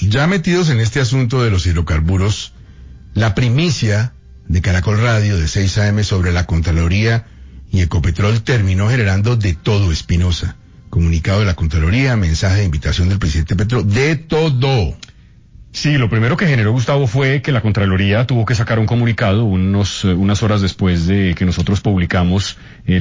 Ya metidos en este asunto de los hidrocarburos, la primicia de Caracol Radio de 6 a.m. sobre la Contraloría y Ecopetrol terminó generando de todo, Espinosa. Comunicado de la Contraloría, mensaje de invitación del presidente Petro, de todo. Sí, lo primero que generó, Gustavo, fue que la Contraloría tuvo que sacar un comunicado unas horas después de que nosotros publicamos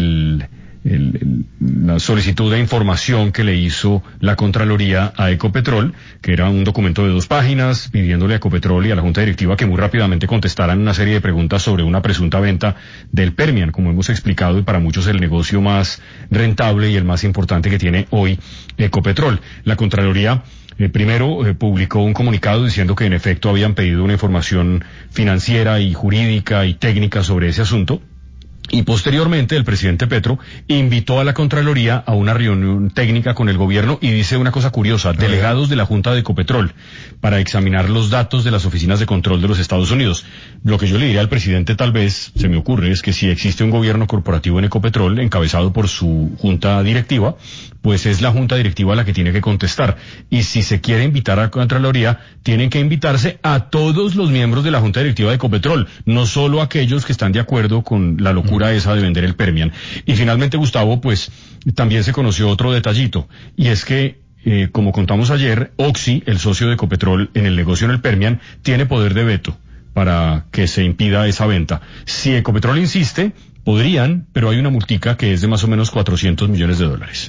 la solicitud de información que le hizo la Contraloría a Ecopetrol, que era un documento de 2 páginas, pidiéndole a Ecopetrol y a la Junta Directiva que muy rápidamente contestaran una serie de preguntas sobre una presunta venta del Permian, como hemos explicado, y para muchos el negocio más rentable y el más importante que tiene hoy Ecopetrol. La Contraloría primero publicó un comunicado diciendo que en efecto habían pedido una información financiera y jurídica y técnica sobre ese asunto. Y posteriormente el presidente Petro invitó a la Contraloría a una reunión técnica con el gobierno y dice una cosa curiosa, delegados de la Junta de Ecopetrol, para examinar los datos de las oficinas de control de los Estados Unidos. Lo que yo le diría al presidente, tal vez, se me ocurre, es que si existe un gobierno corporativo en Ecopetrol, encabezado por su junta directiva, pues es la junta directiva la que tiene que contestar. Y si se quiere invitar a la Contraloría, tienen que invitarse a todos los miembros de la junta directiva de Ecopetrol, no solo aquellos que están de acuerdo con la locura esa de vender el Permian. Y finalmente, Gustavo, pues también se conoció otro detallito, y es que como contamos ayer, Oxy, el socio de Ecopetrol en el negocio en el Permian, tiene poder de veto para que se impida esa venta. Si Ecopetrol insiste, podrían, pero hay una multica que es de más o menos $400 millones.